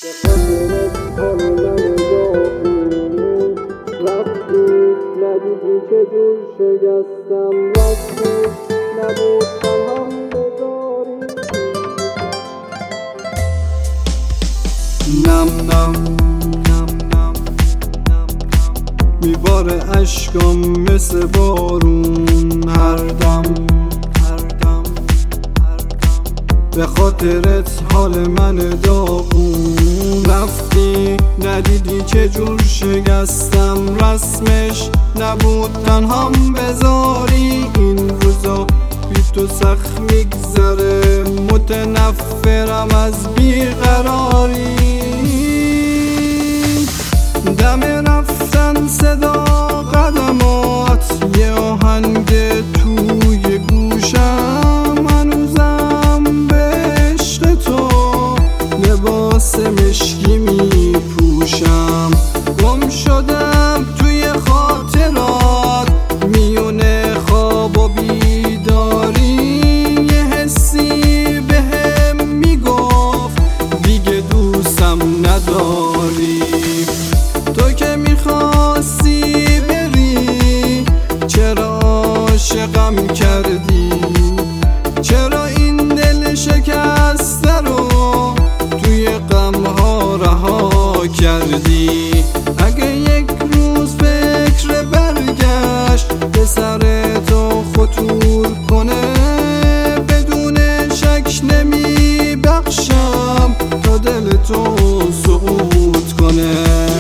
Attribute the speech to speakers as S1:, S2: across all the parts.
S1: ندیدی که دور شکستم رفتی نبود تنهام بذاری نم نم میباره عشقم مثل بارون هر دم به خاطرت حال من داغون رفتی ندیدی چه جور شکستم رسمش نبود تنهام بذاری این روزا بی تو سخت میگذره متنفرم از بیقراری دم رفتن صدا قدمات یه آهنگ توی گوشم هنوزم به عشق تو لباس مشکی میپوشم گم شدم توی خاطرات میونه خواب و بیداری یه حسی بهم میگفت دیگه دوستم نداری تو که میخواستی بری چرا عاشقم کردی چرا این دل شکسته رو توی غمها رها کردی اگه یک روز فکر برگشت به سر تو خطور کنه بدون شک نمیبخشم تا دل تو سقوط کنه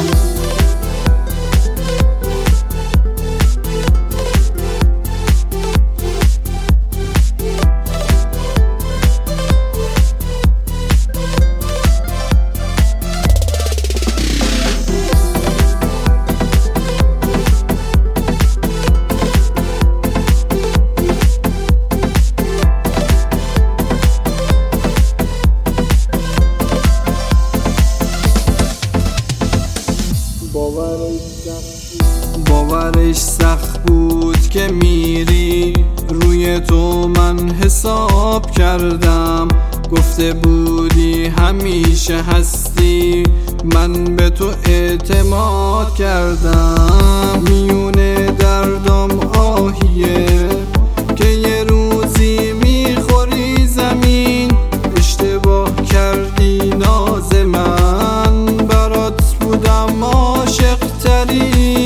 S1: باورش سخت بود که میری روی تو من حساب کردم گفته بودی همیشه هستی من به تو اعتماد کردم میونه دردم آهیه که یه روزی میخوری زمین اشتباه کردی ناز من برات بودم عاشق ترین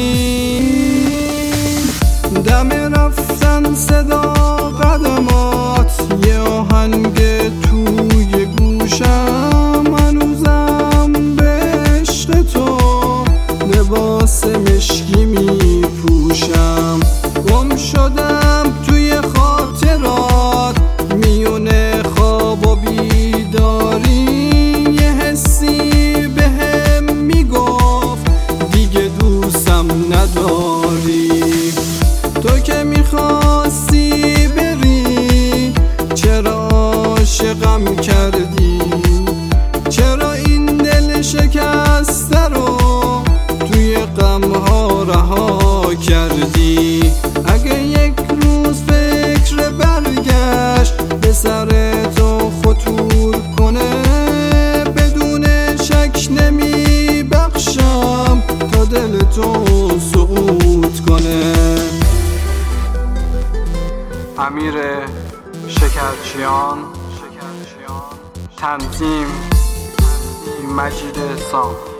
S1: دم رفتن صدا قدمات یه آهنگ توی گوشم هنوزم به عشق تو لباس مشکی میپوشم گم شدم توی خاطرات میونه خواب و بیداری یه حسی بهم میگفت دیگه دوستم نداری تو که میخواستی بری چرا عاشقم کردی چرا این دل شکسته رو توی غمها رها کردی اگه یک روز فکر برگشت به سر تو خطور کنه بدون شک نمیبخشم تا دل تو سقوط کنه امیر شکرچیان تنظیم مجید سام